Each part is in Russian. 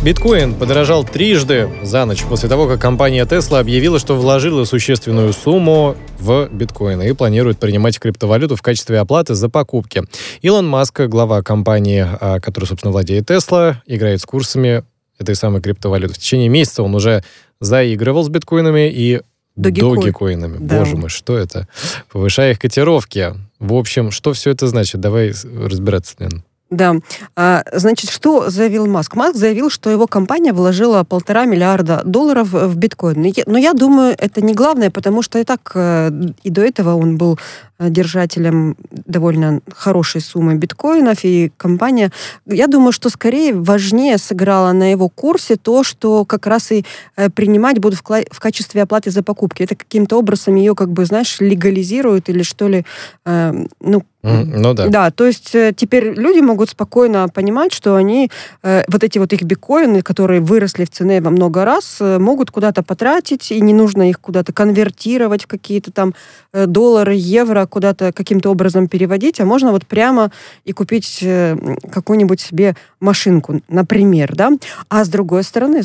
Биткоин подорожал трижды за ночь после того, как компания Tesla объявила, что вложила существенную сумму в биткоины и планирует принимать криптовалюту в качестве оплаты за покупки. Илон Маск, глава компании, которая, собственно, владеет Tesla, играет с курсами этой самой криптовалюты. В течение месяца он уже заигрывал с биткоинами и догикоинами. Да. Боже мой, что это? Повышая их котировки. В общем, что все это значит? Давай разбираться, Лена. Да. Значит, что заявил Маск? Маск заявил, что его компания вложила $1,5 миллиарда в биткоин. Но я думаю, это не главное, потому что и так и до этого он был держателем довольно хорошей суммы биткоинов, и компания, я думаю, что скорее важнее сыграла на его курсе то, что как раз и принимать будут в качестве оплаты за покупки. Это каким-то образом ее, легализируют или что ли, да. Да, то есть теперь люди могут спокойно понимать, что они вот эти вот их биткоины, которые выросли в цене во много раз, могут куда-то потратить, и не нужно их куда-то конвертировать в какие-то там доллары, евро, куда-то каким-то образом переводить, а можно вот прямо и купить какую-нибудь себе машинку, например, да. А с другой стороны,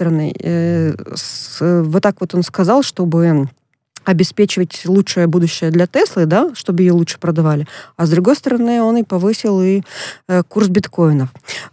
вот так вот он сказал, чтобы обеспечивать лучшее будущее для Теслы, да, чтобы ее лучше продавали. А с другой стороны, он и повысил и курс биткоинов.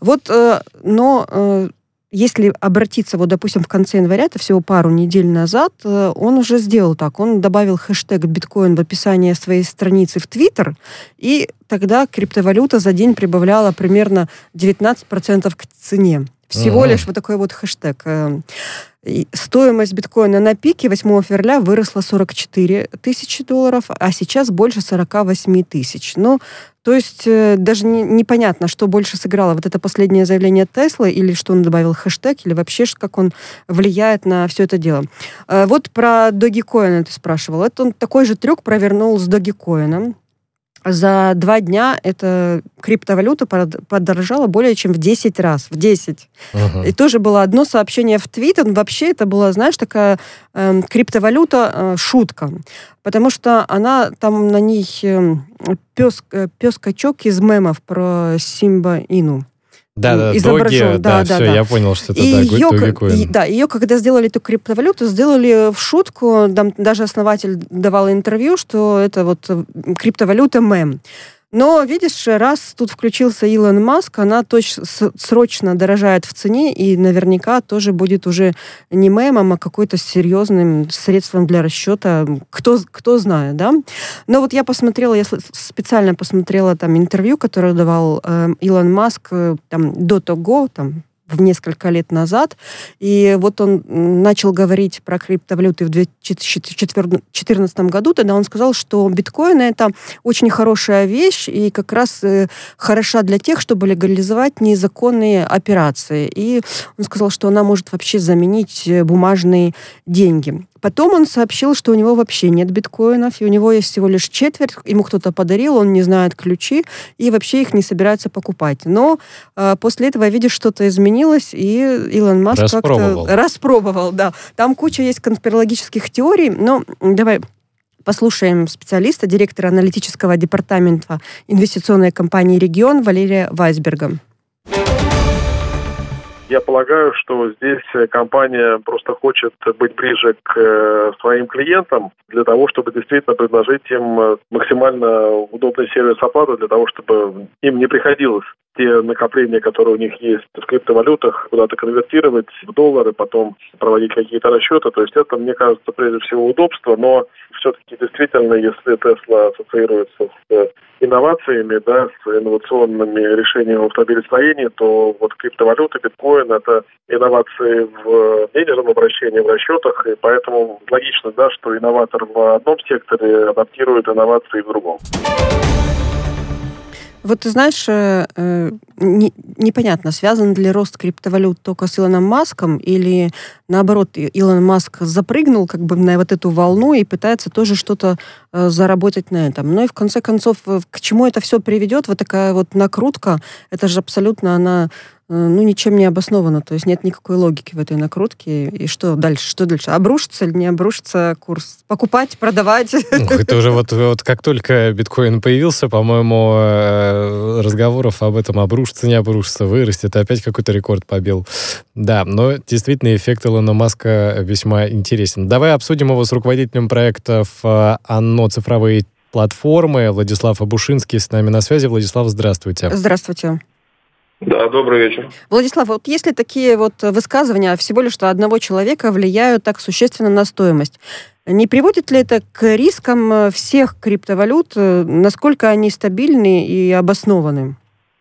Если обратиться, допустим, в конце января, это всего пару недель назад, он уже сделал так. Он добавил хэштег биткоин в описание своей страницы в Твиттер, и тогда криптовалюта за день прибавляла примерно 19% к цене. Всего лишь вот такой вот хэштег. Стоимость биткоина на пике 8 февраля выросла $44 тысячи, а сейчас больше 48 тысяч. То есть даже непонятно, что больше сыграло. Вот это последнее заявление Теслы, или что он добавил хэштег, или вообще как он влияет на все это дело. Вот про Dogecoin ты спрашивал. Это он такой же трюк провернул с Dogecoin. За 2 дня эта криптовалюта подорожала более чем в 10 раз. В 10. И тоже было одно сообщение в Твиттер. Вообще это была, такая криптовалюта шутка. Потому что она, там на ней пес-качок из мемов про Симба Ину. Да, изображен. Да, я понял, что это Dogecoin. Да, ее, когда сделали эту криптовалюту, сделали в шутку, там даже основатель давал интервью, что это вот криптовалюта мем. Но, видишь, раз тут включился Илон Маск, она срочно дорожает в цене, и наверняка тоже будет уже не мемом, а какой-то серьезным средством для расчета. Кто знает, да? Но вот я специально посмотрела там интервью, которое давал Илон Маск до того, в несколько лет назад. И вот он начал говорить про криптовалюты в 2014 году. Тогда он сказал, что биткоин — это очень хорошая вещь и как раз хороша для тех, чтобы легализовать незаконные операции. И он сказал, что она может вообще заменить бумажные деньги. Потом он сообщил, что у него вообще нет биткоинов, и у него есть всего лишь четверть, ему кто-то подарил, он не знает ключи, и вообще их не собирается покупать. Но после этого, видишь, что-то изменилось, и Илон Маск распробовал, да. Там куча есть конспирологических теорий, но давай послушаем специалиста, директора аналитического департамента инвестиционной компании «Регион» Валерия Вайсберга. Я полагаю, что здесь компания просто хочет быть ближе к своим клиентам для того, чтобы действительно предложить им максимально удобный сервис оплаты, для того, чтобы им не приходилось те накопления, которые у них есть в криптовалютах, куда-то конвертировать в доллары, потом проводить какие-то расчеты. То есть это, мне кажется, прежде всего удобство, но все-таки действительно, если Tesla ассоциируется с инновациями, с инновационными решениями в автомобилестроении, то вот криптовалюта, биткоин — это инновации в денежном обращении, в расчетах, и поэтому логично, что инноватор в одном секторе адаптирует инновации в другом. Вот ты знаешь, непонятно, связан ли рост криптовалют только с Илоном Маском, или наоборот, Илон Маск запрыгнул на вот эту волну и пытается тоже что-то заработать на этом. Ну и в конце концов, к чему это все приведет, вот такая вот накрутка, это же абсолютно она ничем не обосновано. То есть нет никакой логики в этой накрутке. И что дальше? Что дальше? Обрушится или не обрушится курс? Покупать, продавать? Это уже вот как только биткоин появился, по-моему, разговоров об этом обрушится, не обрушится, вырастет, опять какой-то рекорд побил. Да, но действительно эффект Илона Маска весьма интересен. Давай обсудим его с руководителем проектов ОНО «Цифровые платформы» Владислав Абушинский с нами на связи. Владислав, здравствуйте. Здравствуйте. Да, добрый вечер. Владислав, вот если такие вот высказывания всего лишь одного человека влияют так существенно на стоимость, не приводит ли это к рискам всех криптовалют? Насколько они стабильны и обоснованы?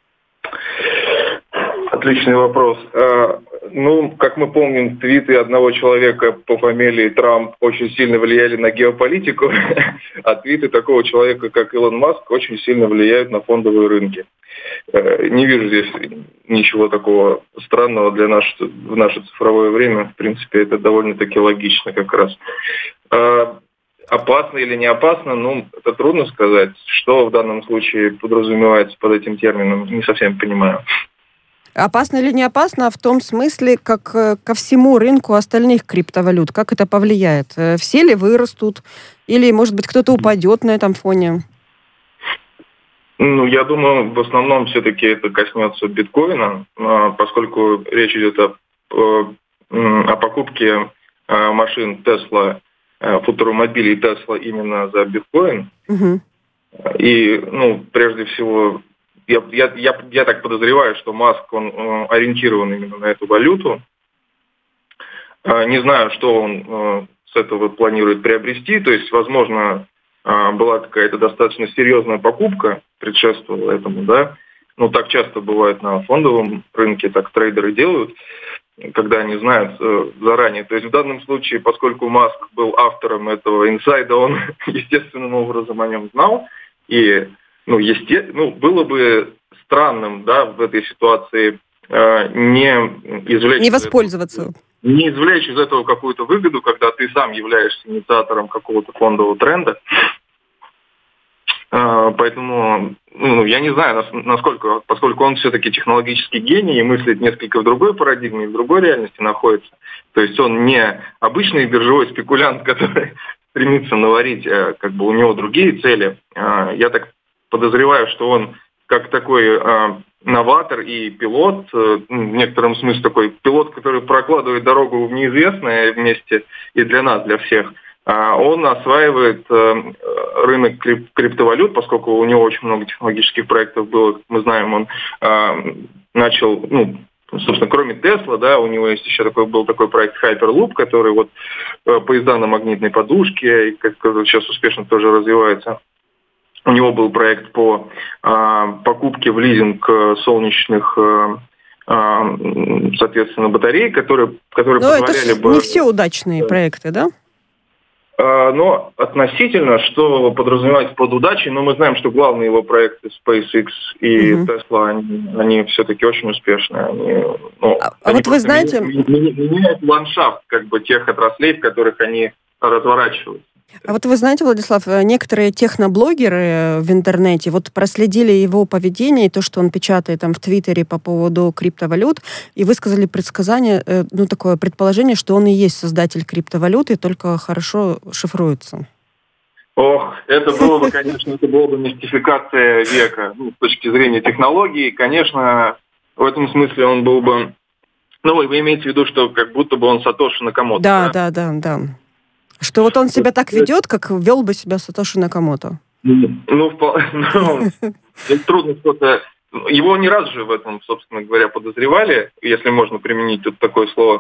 Отличный вопрос. Как мы помним, твиты одного человека по фамилии Трамп очень сильно влияли на геополитику, а твиты такого человека, как Илон Маск, очень сильно влияют на фондовые рынки. Не вижу здесь ничего такого странного в наше цифровое время. В принципе, это довольно-таки логично как раз. Опасно или не опасно, это трудно сказать. Что в данном случае подразумевается под этим термином, не совсем понимаю. Опасно или не опасно в том смысле, как ко всему рынку остальных криптовалют? Как это повлияет? Все ли вырастут? Или, может быть, кто-то упадет на этом фоне? Я думаю, в основном все-таки это коснется биткоина, поскольку речь идет о покупке машин Tesla, футуромобилей Tesla именно за биткоин. Угу. И, прежде всего, я так подозреваю, что Маск, он ориентирован именно на эту валюту. Не знаю, что он с этого планирует приобрести. То есть, возможно, была какая-то достаточно серьезная покупка, предшествовала этому, да. Так часто бывает на фондовом рынке, так трейдеры делают, когда они знают заранее. То есть в данном случае, поскольку Маск был автором этого инсайда, он естественным образом о нем знал. И было бы странным, да, в этой ситуации не воспользоваться. Не извлечь из этого какую-то выгоду, когда ты сам являешься инициатором какого-то фондового тренда. Поэтому, я не знаю, насколько, поскольку он все-таки технологический гений и мыслит несколько в другой парадигме, в другой реальности находится. То есть он не обычный биржевой спекулянт, который стремится наварить, у него другие цели. Я так подозреваю, что он как такой новатор и пилот, в некотором смысле такой пилот, который прокладывает дорогу в неизвестное вместе и для нас, для всех. Он осваивает рынок криптовалют, поскольку у него очень много технологических проектов было. Мы знаем, он начал, собственно, кроме Tesla, да, у него есть еще был такой проект Hyperloop, который поезда на магнитной подушке, который сейчас успешно тоже развивается. У него был проект по покупке в лизинг солнечных, соответственно, батарей, которые позволяли бы... Не все удачные проекты, да? Но относительно, что подразумевается под удачей, но мы знаем, что главные его проекты SpaceX и Tesla, они все-таки очень успешные. Они вы знаете... меняют ландшафт тех отраслей, в которых они разворачиваются. Вы знаете, Владислав, некоторые техноблогеры в интернете проследили его поведение и то, что он печатает в Твиттере по поводу криптовалют, и высказали предсказание, такое предположение, что он и есть создатель криптовалюты, только хорошо шифруется. Это было бы, конечно, мистификация века. С точки зрения технологий, конечно, в этом смысле он был бы... вы имеете в виду, что как будто бы он Сатоши Накамото, да? Да. Что он себя так ведет, как вел бы себя Сатоши Накамото. Трудно что-то... Его не раз же в этом, собственно говоря, подозревали, если можно применить тут такое слово.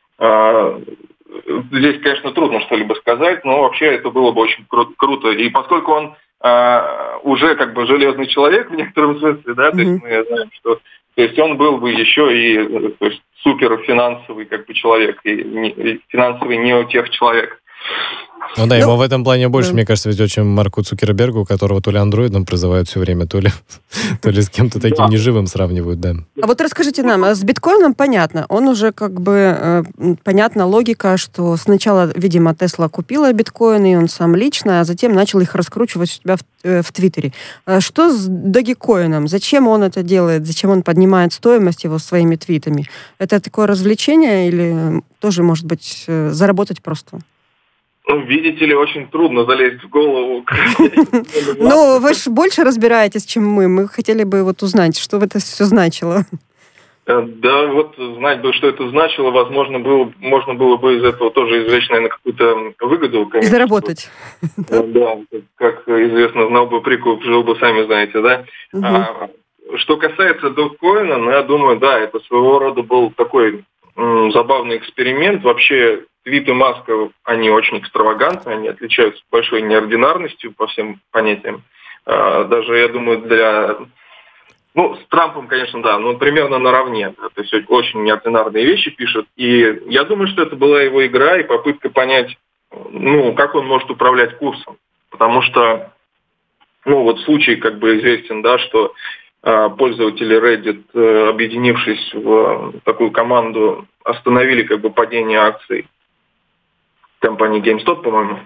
Здесь, конечно, трудно что-либо сказать, но вообще это было бы очень круто. И поскольку он уже железный человек в некотором смысле, да, то есть мы знаем, что... То есть он был бы еще и суперфинансовый человек, и финансовый неотех человек. Ну да, ему в этом плане больше, мне кажется, ведь очень Марку Цукербергу, которого то ли андроидом прозывают все время, то ли с кем-то таким неживым сравнивают, да. А вот расскажите нам, с биткоином понятно, он уже понятна логика, что сначала, видимо, Tesla купила биткоины, и он сам лично, а затем начал их раскручивать у себя в Твиттере. Что с Dogecoin? Зачем он это делает? Зачем он поднимает стоимость его своими твитами? Это такое развлечение или тоже, может быть, заработать просто? Ну, видите ли, очень трудно залезть в голову. Ну, вы же больше разбираетесь, чем мы. Мы хотели бы узнать, что это все значило. Да, вот знать бы, что это значило, возможно, можно было бы из этого тоже извлечь, наверное, какую-то выгоду. И заработать. Да, как известно, знал бы прикуп, жил бы, сами знаете, да. Что касается Dogecoin, ну, я думаю, да, это своего рода был такой забавный эксперимент. Вообще, твиты Маска, они очень экстравагантны, они отличаются большой неординарностью по всем понятиям. Даже, я думаю, с Трампом, конечно, да, но примерно наравне. Да, то есть очень неординарные вещи пишут. И я думаю, что это была его игра и попытка понять, как он может управлять курсом. Потому что, случай известен, да, что пользователи Reddit, объединившись в такую команду, остановили падение акций компании GameStop, по-моему.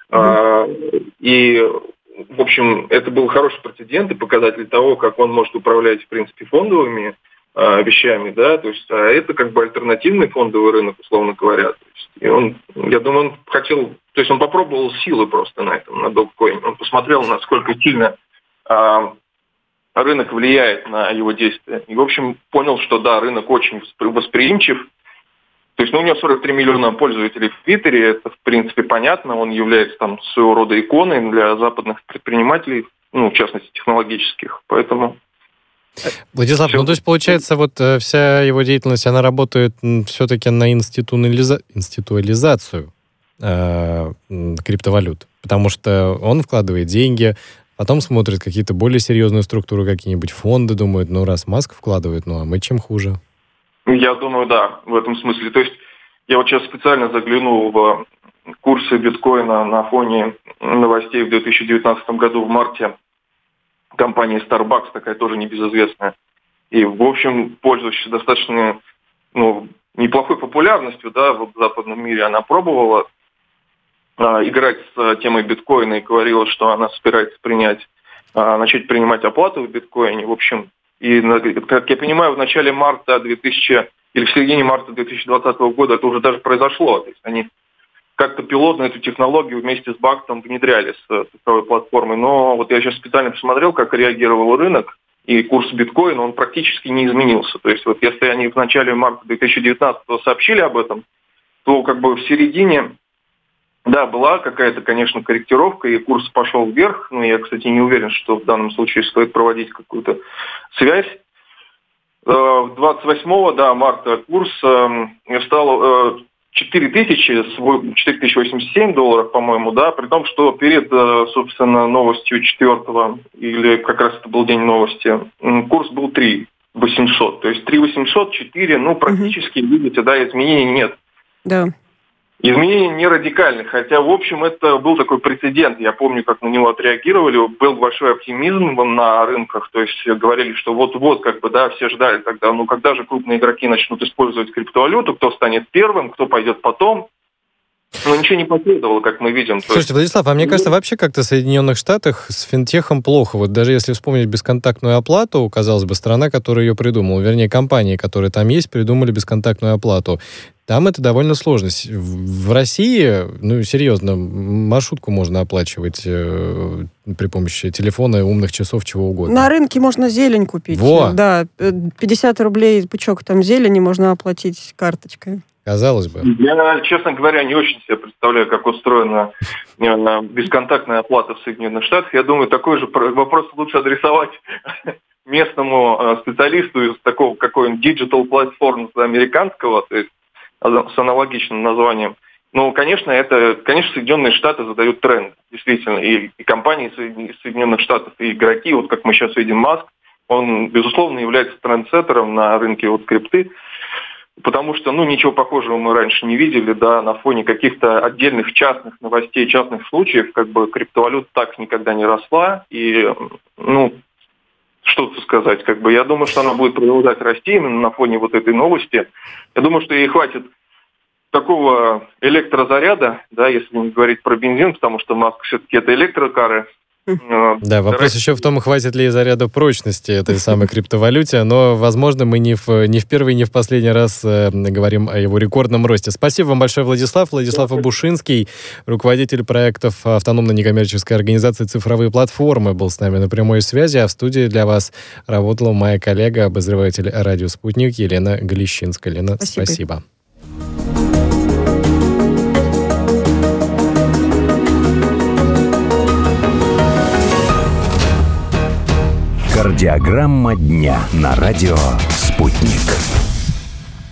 И, в общем, это был хороший прецедент и показатель того, как он может управлять, в принципе, фондовыми вещами, да, то есть это альтернативный фондовый рынок, условно говоря. То есть, и я думаю, он попробовал силы просто на этом, на Dogecoin. Он посмотрел, насколько сильно рынок влияет на его действия. И, в общем, понял, что да, рынок очень восприимчив. То есть, у него 43 миллиона пользователей в Твиттере, это, в принципе, понятно. Он является своего рода иконой для западных предпринимателей, в частности, технологических. Поэтому... Владислав, то есть, получается, вся его деятельность, она работает все-таки на институализацию криптовалют. Потому что он вкладывает деньги, потом смотрит какие-то более серьезные структуры, какие-нибудь фонды, думают, раз Маск вкладывает, а мы чем хуже? Я думаю, да, в этом смысле. То есть я сейчас специально заглянул в курсы биткоина на фоне новостей в 2019 году в марте компании Starbucks, такая тоже небезызвестная. И, в общем, пользующаяся достаточно неплохой популярностью, да, в западном мире, она пробовала играть с темой биткоина и говорила, что она собирается начать принимать оплату в биткоине. В общем, и, как я понимаю, в начале марта или в середине марта 2020 года это уже даже произошло. То есть они как-то пилотно эту технологию вместе с Бактом внедряли с цифровой платформой. Но я сейчас специально посмотрел, как реагировал рынок, и курс биткоина, он практически не изменился. То есть если они в начале марта 2019 сообщили об этом, то в середине... Да, была какая-то, конечно, корректировка, и курс пошел вверх. Я, кстати, не уверен, что в данном случае стоит проводить какую-то связь. 28 марта курс стал 4087 долларов, по-моему, да, при том, что перед, собственно, новостью 4-го, или как раз это был день новости, курс был 3800. То есть 3800, 4, практически, видите, да, изменений нет. Да. Изменения не радикальны, хотя, в общем, это был такой прецедент. Я помню, как на него отреагировали. Был большой оптимизм на рынках, то есть говорили, что вот-вот, все ждали тогда, когда же крупные игроки начнут использовать криптовалюту, кто станет первым, кто пойдет потом. Но ничего не последовало, как мы видим. Слушайте, Владислав, а мне кажется, вообще как-то в Соединенных Штатах с финтехом плохо. Даже если вспомнить бесконтактную оплату, казалось бы, страна, которая ее придумала, вернее, компании, которые там есть, придумали бесконтактную оплату. Там это довольно сложно. В России, серьезно, маршрутку можно оплачивать при помощи телефона, умных часов, чего угодно. На рынке можно зелень купить. Во! Да, 50 рублей пучок зелени можно оплатить карточкой. Казалось бы. Я, честно говоря, не очень себе представляю, как устроена бесконтактная оплата в Соединенных Штатах. Я думаю, такой же вопрос лучше адресовать местному специалисту из такого какого-нибудь digital platform американского, то есть с аналогичным названием. Конечно, Соединенные Штаты задают тренд, действительно. И компании Соединенных Штатов, и игроки, как мы сейчас видим, Маск, он, безусловно, является трендсеттером на рынке крипты. Потому что, ничего похожего мы раньше не видели, да, на фоне каких-то отдельных частных новостей, частных случаев, криптовалюта так никогда не росла, и, что тут сказать, я думаю, что она будет продолжать расти именно на фоне вот этой новости. Я думаю, что ей хватит такого электрозаряда, да, если не говорить про бензин, потому что Маск все-таки это электрокары. Да, вопрос еще в том, хватит ли заряда прочности этой самой криптовалюте, но, возможно, мы не в первый, не в последний раз говорим о его рекордном росте. Спасибо вам большое, Владислав. Владислав Обушинский, руководитель проектов автономной некоммерческой организации «Цифровые платформы», был с нами на прямой связи, а в студии для вас работала моя коллега, обозреватель радио «Спутник» Елена Глещинская. Лена, спасибо. Кардиограмма дня на радио «Спутник».